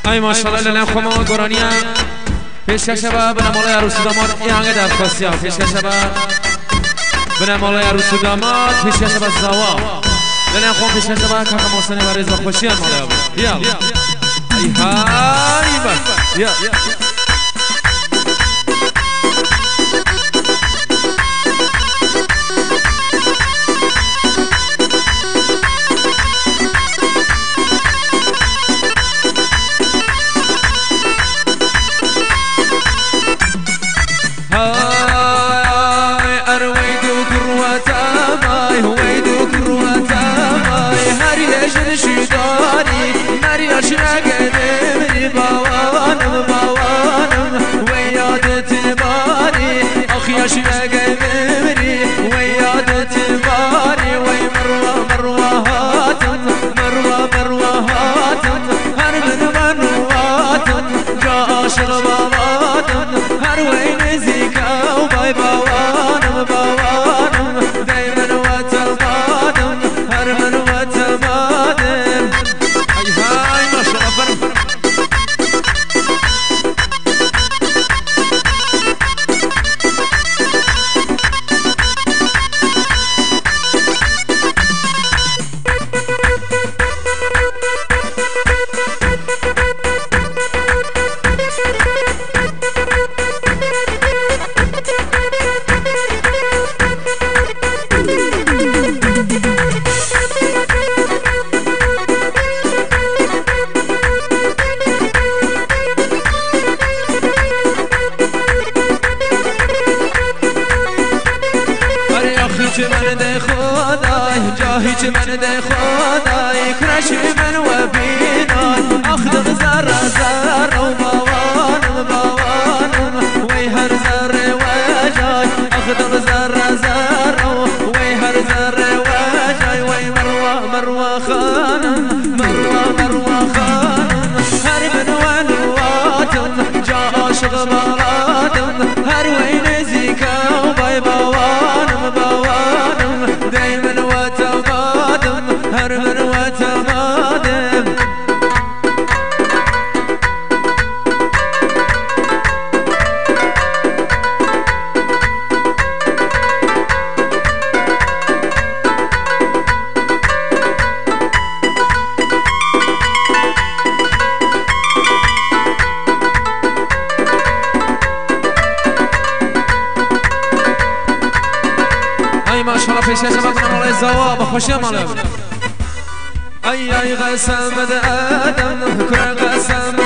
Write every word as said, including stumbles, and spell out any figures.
ای ماشاءالله لنم خما گرانیه پیشکش با بنا مالای عروس و داماد این هنگه درخواستی ها پیشکش با بنا مالای عروس و داماد پیشکش با زوا لنم خما پیشکش با کاکا محسنی و رضا خوشی هم مالای عروس یا ای های با یا هیچ من ده خدای کرش من و بینان اخذ زر زر و باوانم باوانم وی هر زر و جای اخذ زر زر و وی هر زر و جای وی مروه مروه خانم مروه مروه خانم هر من و نواتم جا عاشق مرادم هر وی نزیکا و بای باوانم باوانم دایما هر من وتمادم ای ماشاءالله پیش از من مال زوا با خوشی مال ای ای قسم بده آدم کره قسم